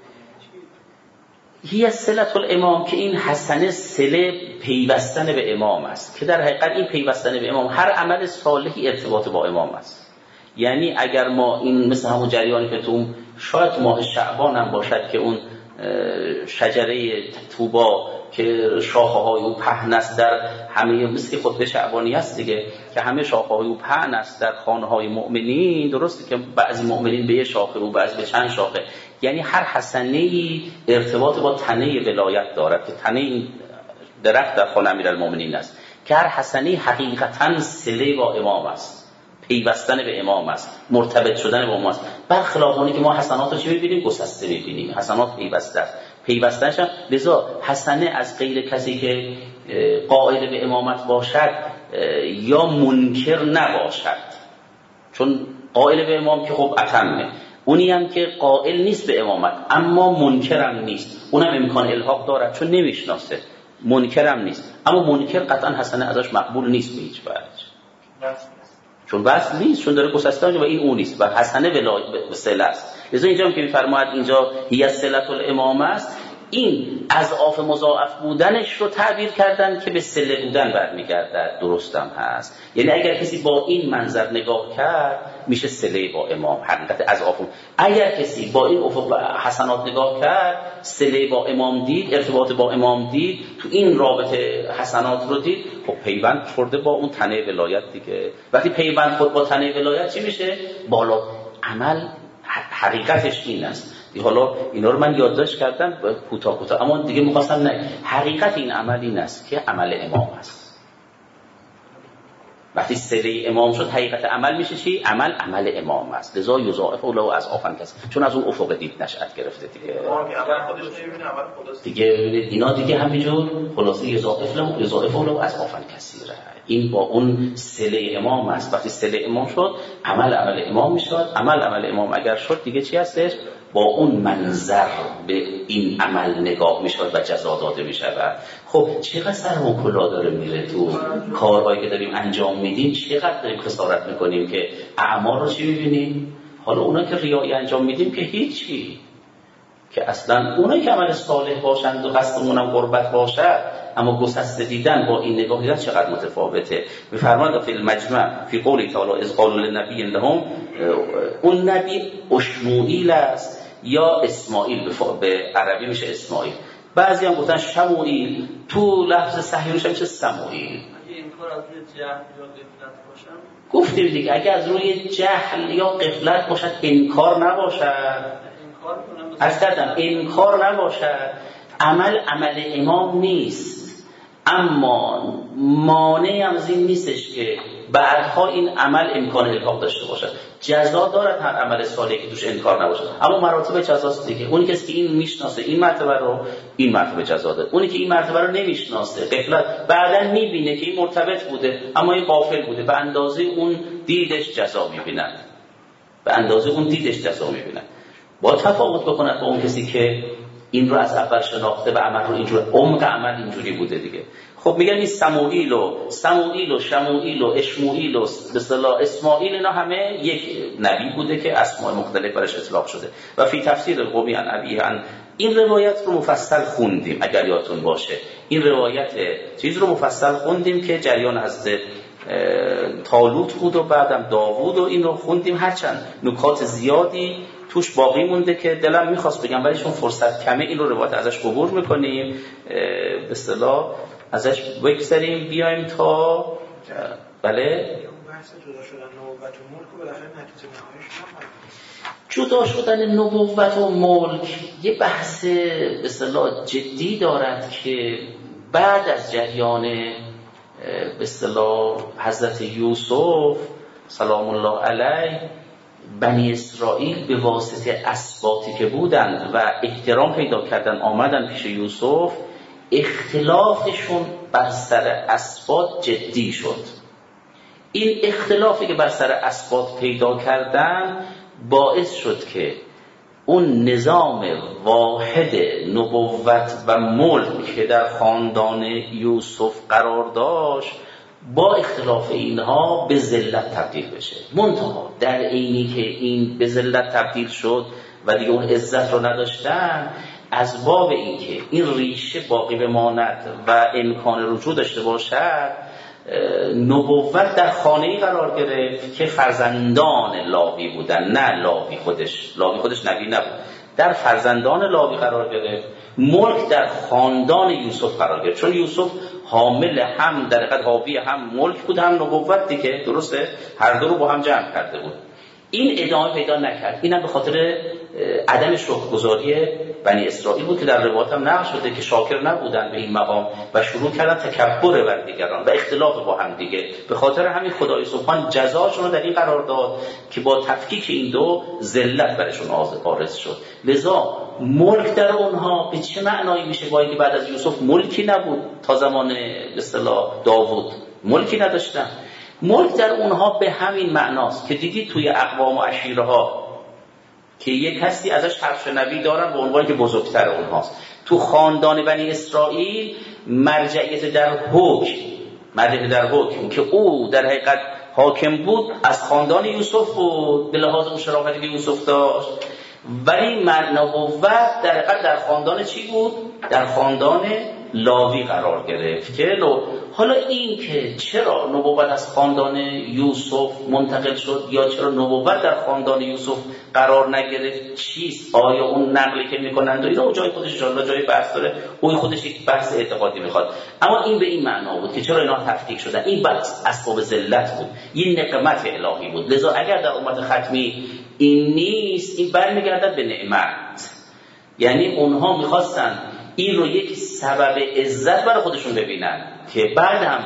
هی صلت الامام که این حسنه صله پیوستن به امام است، که در حقیقت این پیوستن به امام هر عمل صالحی ارتباط با امام است. یعنی اگر ما این مثل همون جریانی که تو شاید ماه شعبان هم باشد که اون شجره طوبا که شاخه های او پهن است در همه، مثل خطبه شعبانی است دیگه که همه شاخه های او پهن است در خانه های مؤمنین، درسته که بعضی مؤمنین به یه شاخه و بعضی به چند شاخه، یعنی هر حسنه‌ای ارتباط با تنه ولایت دارد که تنه این درخت در خانه امیرالمؤمنین است، که هر حسنه‌ای حقیقتاً صله با امام است، پیوستن به امام است، مرتبط شدن با امام است. برخلاف اونی که ما حسنات رو چی می‌بینیم؟ گسسته می‌بینیم. حسنات پیوسته است، پیوستنش هم لذا حسنه از غیر کسی که قائل به امامت باشد یا منکر نباشد، چون قائل به امام که خب اتمه، اونی هم که قائل نیست به امامت اما منکرم نیست، اونم امکان الحاق دارد چون نمیشناسه، منکرم نیست اما منکر قطعا حسنه ازش مقبول نیست به هیچ وجه، چون بس نیست، چون داره گسسته و این اون نیست و حسنه به صله است. لذا اینجا هم که می‌فرماید اینجا هی صلت الامام است، این اضعاف مضاعف بودنش رو تعبیر کردن که به صله بودن برمیگردد. درستم هست، یعنی اگر کسی با این منظر نگاه کرد میشه صله با امام، حقیقت اضعاف. اگر کسی با این افق حسنات نگاه کرد، صله با امام دید، ارتباط با امام دید، تو این رابطه حسنات رو دید، خب پیوند خورده با اون تنه ولایت دیگه. وقتی پیوند خورد با تنه ولایت چی میشه؟ بالا عمل حقیقتش این است. حالا اینا رو من یادداشت کردم کوتاه کوتاه، اما دیگه می‌خواستم نه، حقیقت این عمل این است که عمل امام است. وقتی صله امام شد حقیقت عمل میشه چی؟ عمل عمل امام است. لذا یضاعف له اضعافا کثیره، چون از اون افق دید نشأت گرفته دیگه. دیگه اینا دیگه همینجور خلاصه یضاعف له یضاعف له اضعافا کثیره. این با اون صله امام است. وقتی صله امام شد عمل عمل امام میشد، عمل عمل امام اگر شد دیگه چی هستش؟ با اون منظر به این عمل نگاه میشود و جزا داده میشود. خب چقدر سر و کلا داره میره تو کارهایی که داریم انجام میدیم، چقدر داریم خسارت میکنیم که اعمال رو چی میبینیم؟ حالا اونا که ریایی انجام میدیم که هیچی، که اصلا اونایی که عمل صالح باشند و قصدمون هم قربت باشد، اما گسسته دیدن با این نگاه دیدن چقدر متفاوته. میفرماند فی المجمع فی قولی تعالی اذ قالوا للنبی لهم، اون نبی اشموئیل است یا اسماعیل، به عربی میشه اسماعیل، بعضی هم گفتن شموئیل، تو لفظ صحیح میشه میشه سموئیل.
اگه این کار از روی جهل یا غفلت باشم،
گفتیم دیگه اگه از روی جهل یا غفلت باشد، انکار نباشد،
انکار کنم
اصلا انکار نباشد، عمل عمل امام نیست، اما مانع از این نیستش که بعدها این عمل امکان الحاق داشته باشد. جزا دارد هر عمل صالحی که توش انکار نباشد، اما مراتب جزاست دیگه. اونی کسی که این میشناسه این مرتبه رو، این مرتبه جزا داره. اونی که این مرتبه رو نمیشناسه، غفلت، بعداً میبینه که این مرتبط بوده اما این غافل بوده، به اندازه اون دیدش جزا میبیند، به اندازه اون دیدش جزا میبیند. با تفاوت بکند با اون کسی که این رو از اول شناخته و عمل رو اینجور، عمق عمل اینجوری بوده دیگه. خب میگن این سموئیل و سموئیل و شموئیل و اشموئیل و به اصطلاح اسماعیل، اینا همه یک نبی بوده که اسماء مختلف برش اطلاق شده. و فی تفسیر القومی عن ابیه عن، این روایت رو مفصل خوندیم اگر یادتون باشه، این روایت چیز رو مفصل خوندیم که جریان از طالوت بود و بعدم داوود و این رو خوندیم، هرچند نکات زیادی توش باقی مونده که دلم میخواست بگم ولی چون فرصت کمه این رو روایت ازش عبور میکنیم، به اصطلاح ازش بگذریم بیایم تا بله
بحث جدا شدن نبوت و ملک و بالاخره نتیجه نهاییش
جدا شدن نبوت و ملک یه بحث به اصطلاح جدی دارد که بعد از جریان به اصطلاح حضرت یوسف سلام الله علیه، بنی اسرائیل به واسطه اسباطی که بودند و احترام پیدا کردن آمدن پیش یوسف، اختلافشون بر سر اسباط جدی شد. این اختلافی که بر سر اسباط پیدا کردن باعث شد که اون نظام واحد نبوت و ملک که در خاندان یوسف قرار داشت با اختلاف اینها به ذلت تبدیل بشه. منتها در عینی که این به ذلت تبدیل شد و دیگه اون عزت رو نداشتن، از باب این که این ریشه باقی بماند و امکان رجوع داشته باشد، نبوت در خانه‌ای قرار گرفت که فرزندان لاوی بودن، نه لاوی خودش، لاوی خودش نبی نبود، در فرزندان لاوی قرار گرفت. ملک در خاندان یوسف قرار گرفت، چون یوسف حامل هم در حقیقت حاوی هم ملک بود هم نبوت دیگه، درسته؟ هر دو رو با هم جمع کرده بود. این ادامه پیدا نکرد. اینم به خاطر عدم شکرگزاری بنی اسرائیل بود که در روایات هم نقل شده که شاکر نبودن به این مقام و شروع کردن تکبر بر دیگران و اختلاف با هم دیگه. به خاطر همین خدای سبحان جزاشون رو در این قرار داد که با تفکیک این دو ذلت برشون آرز شد. لذا ملک در اونها به چه معنایی میشه؟ با اینکه بعد از یوسف ملکی نبود، تا زمان به اصطلاح داوود ملکی نداشتن. ملک در اونها به همین معناست که دیدی توی اقوام و عشیره ها که یک کسی ازش حرف نبی دارن به عنوان که بزرگتر اونهاست. تو خاندان بنی اسرائیل مرجعیت در حکم، مرجعیت در حکم که او در حقیقت حاکم بود از خاندان یوسف بود به لحاظ اون شرافتی که یوسف داشت، ولی نبوت در حقیقت در خاندان چی بود؟ در خاندان لاوی قرار گرفت. که حالا این که چرا نبوت از خاندان یوسف منتقل شد یا چرا نبوت در خاندان یوسف قرار نگرفت چیست؟ آیا اون نقلی که میکنند و اینا جای خودش انشاءالله جای بحث داره، اون خودش یک بحث اعتقادی میخواد، اما این به این معنا بود که چرا اینا تفکیک شدن. این بحث اسباب ذلت بود، این نقمت الهی بود. لذا اگر در امت ختمی این نیست، این برمیگردد به نعمت. یعنی اونها میخواستن این رو یک سبب عزت برای خودشون ببینن که بعد هم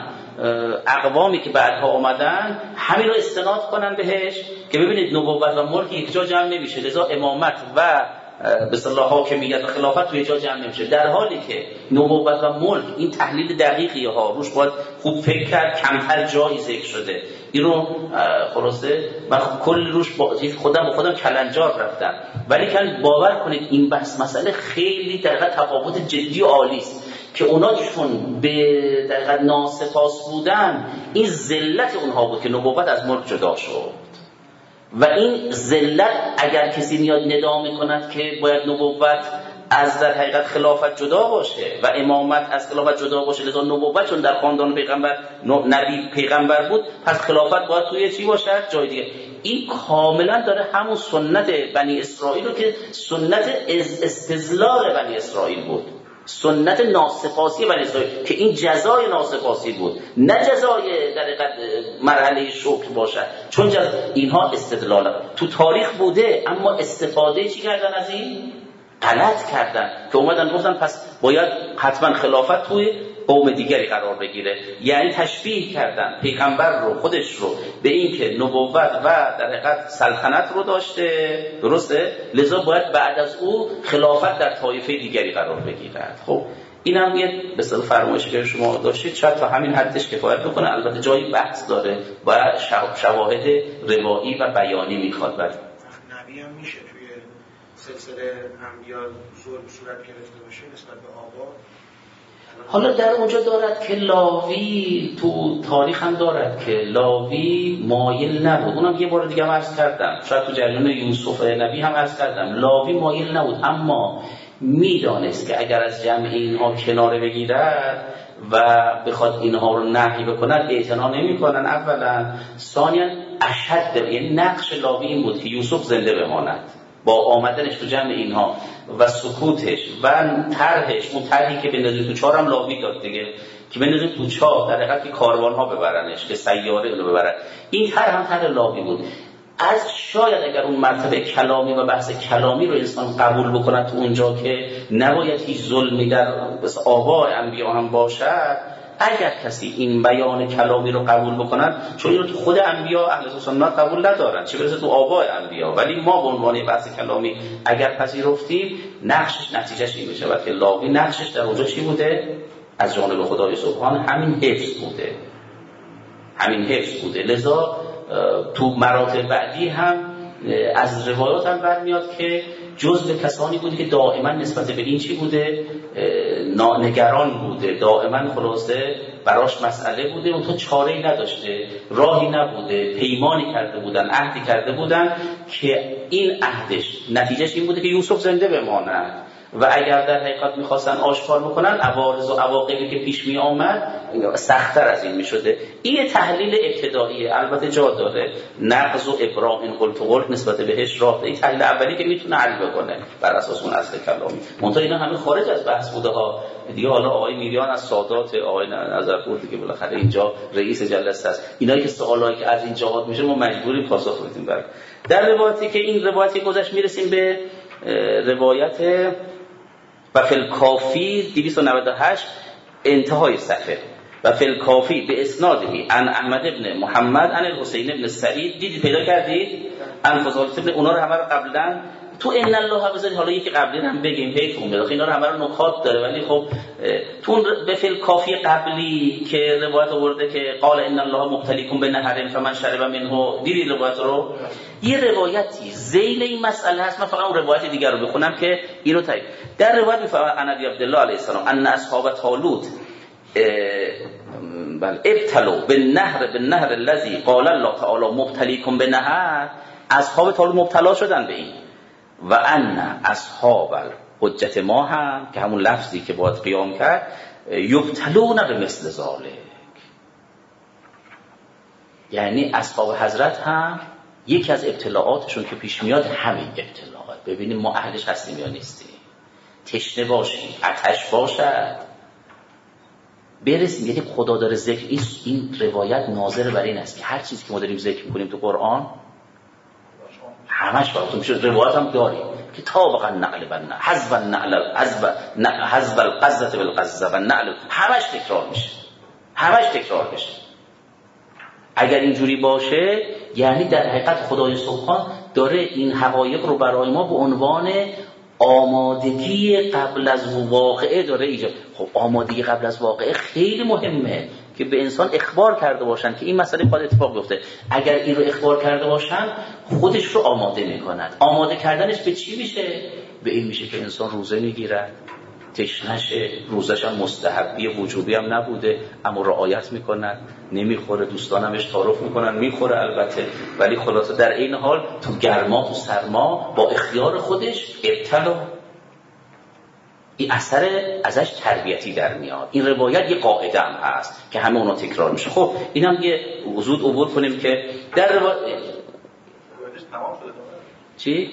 اقوامی که بعدها اومدن همین رو استناد کنن بهش، که ببینید نبوت و ملک یک جا جمع نمیشه، لذا امامت و به اصطلاح حاکمیت و خلافت توی جا جمع نمیشه، در حالی که نبوت و ملک این تحلیل دقیقی ها روش باید خوب فکر کرد، کمتر جایی ذکر شده. اینو خلاصه من کل روش با خودم خودم کلنجار رفتم، ولی کن باور کنید این بحث مسئله خیلی در حقیقت تفاوت جدی و عالی است که اونا چون به در حقیقت ناسپاس بودن، این ذلت اونها بود که نبوت از ملک جدا شد. و این ذلت اگر کسی میاد ندا میکند که باید نبوت از در حقیقت خلافت جدا باشه و امامت از خلافت جدا باشه، لذا نبوت چون در خاندان پیغمبر نبی پیغمبر بود، پس خلافت باید توی چی باشه؟ جای دیگه. این کاملا داره همون سنت بنی اسرائیل رو که سنت استذلال بنی اسرائیل بود، سنت ناسپاسی بنی اسرائیل که این جزای ناسپاسی بود، نه جزای در حقیقت مرحله شکر باشد، چون جز... اینها استدلال تو تاریخ بوده، اما استفاده چی کردن از این؟ غلط کردن که اومدن گفتن پس باید حتما خلافت توی قوم دیگری قرار بگیره، یعنی تشبیه کردن پیغمبر رو خودش رو به این که نبوت و در حقیقت سلطنت رو داشته، درسته؟ لذا باید بعد از او خلافت در طایفه دیگری قرار بگیرد. خب این هم یه به اصطلاح فرمایشی که شما داشتید شاید تا همین حدش کفایت بکنه، البته جایی بحث داره و شواهد روایی و بیانی میخواد. ولی
نبی هم میشه توی سلسله انبیا صورت گرفته باشه نسبت به آبا.
حالا در اونجا دارد که لاوی تو تاریخ هم دارد که لاوی مایل نبود، اونم یه بار دیگه هم عرض کردم، شاید تو جریان یوسف نبی هم عرض کردم، لاوی مایل نبود اما میدانست که اگر از جمع اینها کناره بگیرد و بخواد اینها رو نهی بکنن اعتنا نمی کنن اولا، ثانیا اشد، یعنی نقش لاوی این بود که یوسف زنده بماند با آمدنش تو جمع اینها و سکوتش و طرحش، اون طرحی که بندازیم تو چهار هم لاوی داد دیگه، که بندازیم تو چهار در حقیقت که کاروان‌ها ببرنش، که سیاره اونو ببرن، این طرح هم طرح لاوی بود. از شاید اگر اون مرتبه کلامی و بحث کلامی رو انسان قبول بکند تو اونجا که نباید هیچ ظلمی در بس آباء انبیا هم باشد، اگر کسی این بیان کلامی رو قبول بکنن، چون اینو تو خود انبیا اهل سنت قبول ندارن، چه برسه تو آباء انبیا، ولی ما به عنوان بحث کلامی اگر پذیرفتیم، نقشش نتیجهش این میشه که لاوی نقشش در اونجا چی بوده؟ از جانب خدای سبحان همین حفظ بوده، همین حفظ بوده. لذا تو مراتب بعدی هم از روایات هم برمیاد که جزء کسانی بوده که دائما نسبت به این چی بوده؟ نگران بوده، دائما خلاصه براش مسئله بوده، اون تو چاره‌ای نداشته، راهی نبوده، پیمانی کرده بودن، عهدی کرده بودن که این عهدش نتیجهش این بوده که یوسف زنده بماند و اگر در حقیقت میخواستن آشکار بکنن عوارض و عواقبی که پیش می آمد سخت‌تر از این میشده. این تحلیل ابتداییه، البته جا داره نقض و ابراء این قلت و قلت نسبت بهش راه، این تحلیل اولی که میتونه حل بکنه بر اساس اون اصل کلامی. منتها اینا همه خارج از بحث بوده ها دیگه. حالا آقای میریان از سادات، آقای نظرپور که بالاخره اینجا رئیس جلسه است، اینایی که سوالایی که از این جهات میشه ما مجبوریم پاسخ بدیم. بر در روایتی که این روایتی گذشت میرسیم به روایت و فی الکافی دویست و نود و هشت انتهای صفحه، و فی الکافی به اسنادی عن احمد ابن محمد عن الحسین ابن سعید. دیدید پیدا کردید عن فضالة ابن، اونا رو همه رو قبلا تو ان الله بذارید، حالا یکی قبلی هم بگیم حیفون بده، اینا رو همه رو نکات داره، ولی خب تو به فی الکافی قبلی که روایت آورده که قال ان الله مبتلیکم بنهر فمن شرب منه، دیدید روایت رو؟ یه روایتی ذیل این مسئله هست، من فقط اون روایت دیگر رو بخونم که اینو تایید. در روایت میفرماید ان ابی عبدالله علیه السلام ان اصحاب طالوت بل ابتلوا بالنهر بالنهر الذي قال الله تعالی مبتلیکم بنهر، اصحاب طالوت مبتلا شدن به این، و ان اصحاب حجت ما هم که همون لفظی که باید قیام کرد یبتلون به مثل ذالک، یعنی اصحاب حضرت هم یکی از ابتلاعاتشون که پیش میاد همین ابتلاعات. ببینیم ما اهلش هستیم یا نیستیم، تشنه باشیم، آتش باشد برسیم. یعنی خدا داره ذکر، این روایت ناظر بر این است که هر چیزی که ما داریم ذکر میکنیم تو قرآن همش براتون میشه. روایت هم داریم که طابق النعل بالنعل، حذف النعل حذف القذة بالقذة و النعل، همش تکرار میشه، همش تکرار میشه. اگر اینجوری باشه یعنی در حقیقت خدای سبحان داره این حقایق رو برای ما به عنوان آمادگی قبل از واقعه داره ایجاد. خب آمادگی قبل از واقعه خیلی مهمه که به انسان اخبار کرده باشن که این مسئله باید اتفاق بیفته. اگر این رو اخبار کرده باشن خودش رو آماده میکنند. آماده کردنش به چی میشه؟ به این میشه که انسان روزه میگیرد، تشنشه، روزش هم مستحبی وجوبی هم نبوده اما رعایت میکند، نمیخوره، دوستانمش تعارف میکنن میخوره البته، ولی خلاصه در این حال تو گرما تو سرما با اختیار خودش ابتلا. این اثر ازش تربیتی در میاد. این روایت یه قاعده هم هست که همه اونا تکرار میشه. خب این هم یه زود عبور کنیم که در روایت
تمام شده
چی؟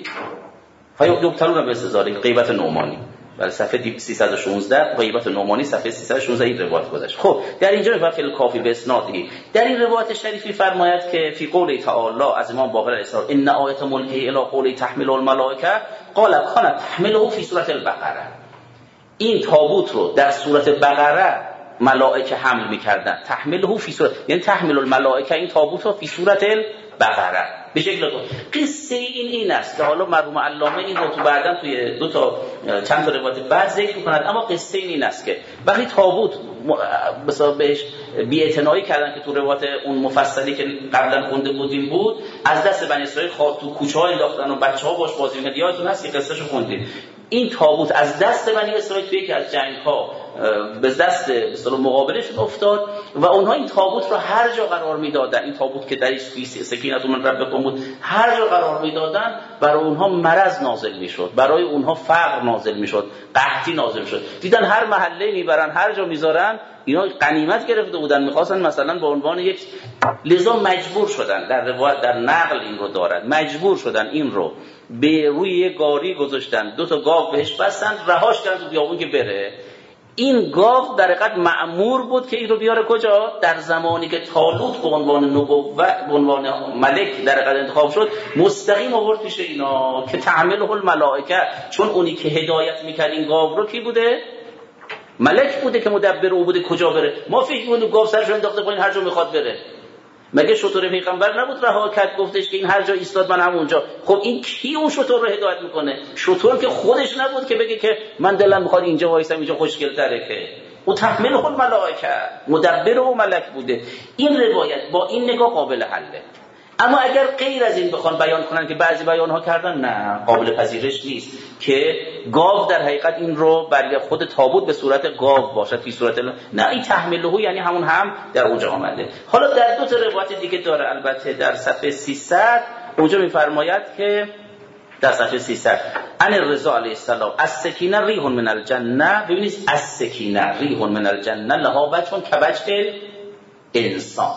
فیبتلون باستزاره غیبت نعمانی، برای صفحه سیصد و شانزده غیبت نعمانی صفحه سیصد و شانزده این روایت گذاشت. خب در اینجا میگه فی الکافی به اسنادی در این روایت شریفی فرماید که فی قول تعالی از امام باقر علیه السلام ان آیه ملکه الی قول تحمل الملائکه قال کانت تحمله فی سوره البقره. این تابوت رو در سوره بقره ملائکه حمل می‌کردن. تحمله فی سوره یعنی تحمل الملائکه، این تابوت رو فی سوره البقره به شکل قصه این این است که حالا مرحوم علامه این رو تو بعداً توی دو تا چند تا روایت بعد ذکر می‌کند، اما قصه این این است که وقتی تابوت مثلا بهش بی‌اعتنایی کردن که تو روایت اون مفصلی که قبلا خونده بودیم بود، از دست بنی اسرائیل خواهد تو کوچه‌ها انداختن و بچه‌ها باش بازی می‌کردن. یادتون هست که قصه‌شو خوندیم. این تابوت از دست بنی اسرائیل توی یکی از جنگ‌ها به دست به اصطلاح مقابلشون افتاد و اونها این تابوت رو هر جا قرار میدادن، این تابوت که درش سکینت من ربکم بود، هر جا قرار میدادن برای اونها مرض نازل میشد، برای اونها فقر نازل میشد، قحطی نازل میشد. دیدن هر محله میبرن، هر جا میذارن، اینا غنیمت گرفته بودن، میخواستن مثلا به عنوان یک، لذا مجبور شدن، در روایت در نقل این رو دارد، مجبور شدن این رو به روی یک گاری گذاشتن، دو تا گاو بهش بستن، رهاش کردن تو بیابون که بره. این گاو در حقیقت مأمور بود که این رو بیاره کجا؟ در زمانی که طالوت به عنوان نبوت به عنوان ملک در حقیقت انتخاب شد، مستقیم آورد پیش اینا که تعمله الملائکه، چون اونی که هدایت میکرد این گاو رو کی بوده؟ ملک بوده که مدبر او بوده کجا بره. ما فکر می‌کنیم گاو سرش رو انداخته پایین هر جا میخواد بره. مگه شطور پیغمبر نبود رها کرد گفتش که این هر جا ایستاد من همونجا؟ خب این کی اون شطور رو هدایت میکنه؟ شطور که خودش نبود که بگه که من دلم میخواد اینجا وایسم، اینجا خوشگل‌تره، که او تحمل خود ملائکه مدبر و ملک بوده. این روایت با این نگاه قابل حله. اما اگر غیر از این بخوان بیان کنن که بعضی بیانها کردن، نه، قابل پذیرش نیست که گاو در حقیقت این رو برای خود تابوت به صورت گاو باشد فی صورت ال... نه، این تحمله یعنی همون هم در اونجا آمده. حالا در دو تا روایت دیگه داره، البته در صفحه سیصد اونجا میفرماید که در صفحه سیصد ان الرضا علیه السلام از سکینه ریح من الجنه، ببینید از سکینه ریح من الجنه لها وجه کوجه انسان.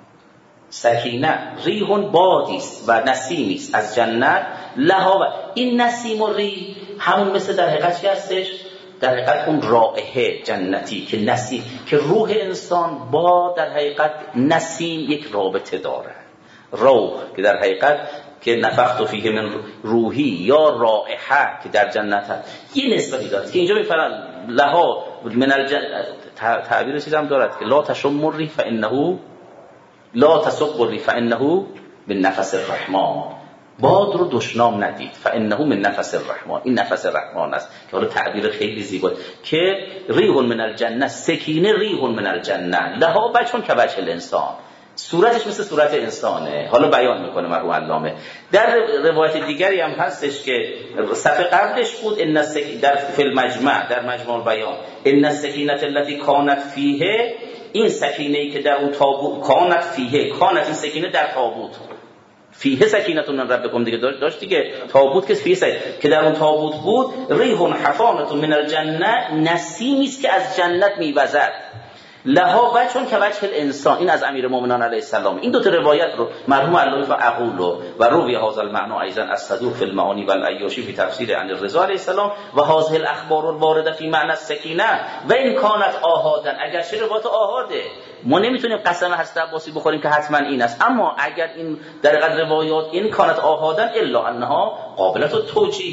سکینه ریح بادی است و نسیمی است از جنت، لها و این نسیم و ریح همون مثل در حقیقت چی هستش؟ در حقیقت اون رائحه جنتی که نسیم، که روح انسان با در حقیقت نسیم یک رابطه داره. روح که در حقیقت که نفخت فیه من روحی یا رائحه که در جنت هست، یه نسبتی داره که اینجا میفرن لها من الجنت. تعبیر چیز هم دارد که لا تشم الریح فانه لا تسب الریح فانه من نفس الرحمن، باد رو دشنام ندید، فانه من نفس الرحمن، این نفس رحمان است که حالا تعبیر خیلی زیبا که ریح من الجنه، سکینه ریح من الجنه لها بچون که بچه الانسان، صورتش مثل صورت انسانه. حالا بیان میکنه مرحوم علامه. در روایت دیگری هم هستش که صفحه قبلش بود ان السکینه در فی المجمع، در مجموع بیان ان السکینه التي كانت فیه، این سکینه‌ای که در اون تابوت کانت فیه، کانت این سکینه در تابوت، فیه سکینتون من ربکم دیگه داشت دیگه، تابوت که فیه سکینه که در اون تابوت بود، ریح حفانه من الجنه، نسیمی است که از جنت میوزد، لها وجهون که وجه الانسان. این از امیرالمومنین علیه السلام. این دو تا روایت رو مرحوم علامه فاقول و روی هذا المعنى ایضا از صدوق فی المعانی و العیاشی فی تفسیر عن الرضا علیه السلام و هذه الاخبار الوارده فی معنی السکینه و ان کانت آحادا، اگر چه روایت آحاده ما نمیتونیم قسم حضرت عباسی بخوریم که حتما این است، اما اگر این در حقیقت روایات این کانت آحادا الا انها قابلت التوجیه،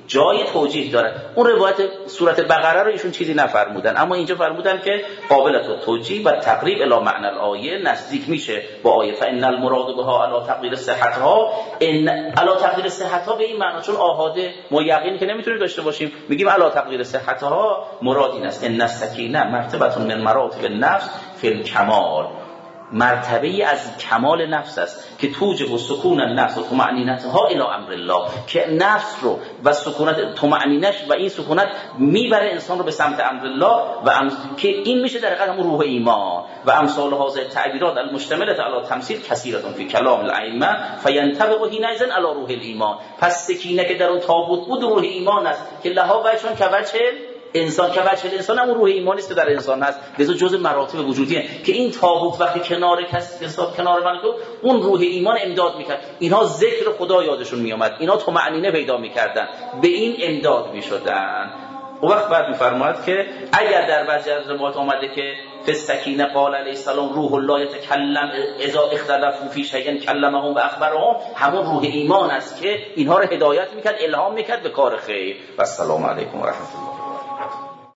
جای توجیه داره. اون روایت سوره بقره رو ایشون چیزی نفرمودن، اما اینجا فرمودن که قابل توجیه و تقریب الی معنی الآیه، نزدیک میشه با آیه فان المراد بها علی تقدیر صحتها، ان علی تقدیر صحتها به این معنا، چون آحاده ما یقین که نمیتونیم داشته باشیم، میگیم علی تقدیر صحتها مراد این است ان السکینه مرتبه من مراتب النفس فی الکمال، مرتبه ای از کمال نفس است که توجب و سکون النفس و طمأنینتها الی امر الله، که نفس رو و سکونت طمأنینش و این سکونت میبره انسان رو به سمت امر الله و ام... که این میشه در حقیقت همون روح ایمان. و امثال هذه تعبیرات المشتمله علی تمثیل کثیره فی کلام الائمه فینطبق حینئذ علی روح الایمان. پس سکینه که در اون تابوت بود روح ایمان است که لها وجهون که وجه انسان، که وجه انسان هم روح ایمانی است که در انسان هست، لذا جزء مراتب وجودیه که این تابوت وقتی کنار کسی حساب کنار من تو اون روح ایمان امداد میکرد، اینها ذکر خدا یادشون میومد، اینها طمأنینه پیدا میکردن، به این امداد میشدن. اون وقت بعد میفرماید که اگر در بعضی از روایات آمده که فسکینه قال علیه السلام روح الله یتکلم اذا اختلفوا فی شیء کلمهم و اخبرهم، همون روح ایمان است که اینها رو هدایت میکرد، الهام میکرد به کار خیر. و السلام علیکم و رحمت الله.